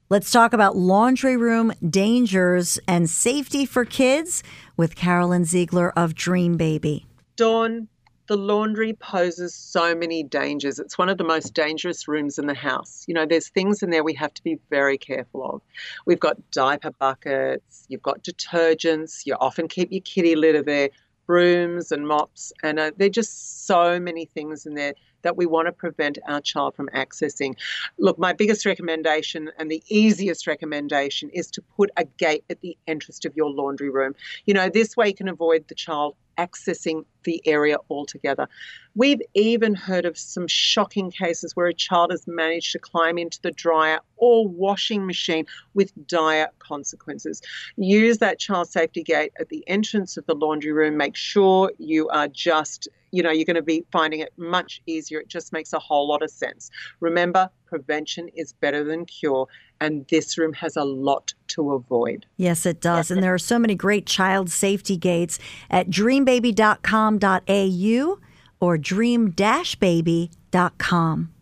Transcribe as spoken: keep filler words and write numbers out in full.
Let's talk about laundry room dangers and safety for kids with Carolyn Ziegler of Dream Baby. Dawn, the laundry poses so many dangers. It's one of the most dangerous rooms in the house. You know, there's things in there we have to be very careful of. We've got diaper buckets, you've got detergents, you often keep your kitty litter there, brooms and mops, and uh, there are just so many things in there that we want to prevent our child from accessing. Look, my biggest recommendation and the easiest recommendation is to put a gate at the entrance of your laundry room. You know, this way you can avoid the child accessing the area altogether. We've even heard of some shocking cases where a child has managed to climb into the dryer or washing machine with dire consequences. Use that child safety gate at the entrance of the laundry room. Make sure you are just, you know, you're going to be finding it much easier. It just makes a whole lot of sense. Remember, prevention is better than cure, and this room has a lot to avoid. Yes, it does. And there are so many great child safety gates at dream baby dot com dot a u or dream dash baby dot com.